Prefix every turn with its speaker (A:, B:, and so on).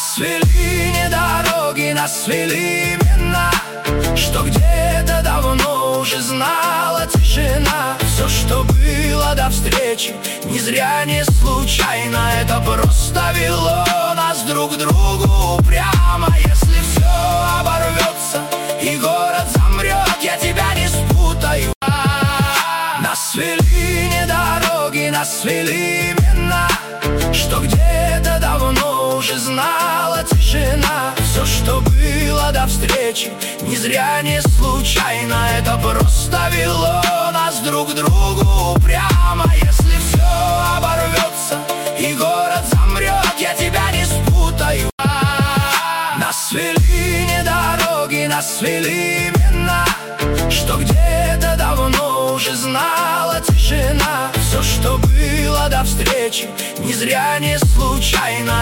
A: свели не дороги, нас свели имена, что где-то давно уже знала тишина. Все, что было до встречи, не зря, не случайно, это просто вело нас друг к другу упрямо. Если все оборвется и город замрет, я тебя не спутаю. Нас свели не дороги, нас свели имена, что где-то давно уже знала тишина. Все, что было до встречи, не зря, не случайно, это просто вело нас друг к другу упрямо. Если все оборвется и город замрет, я тебя не спутаю. Нас свели не дороги, нас свели имена, что где-то давно уже знала тишина. Все, что было до встречи, не зря, не случайно,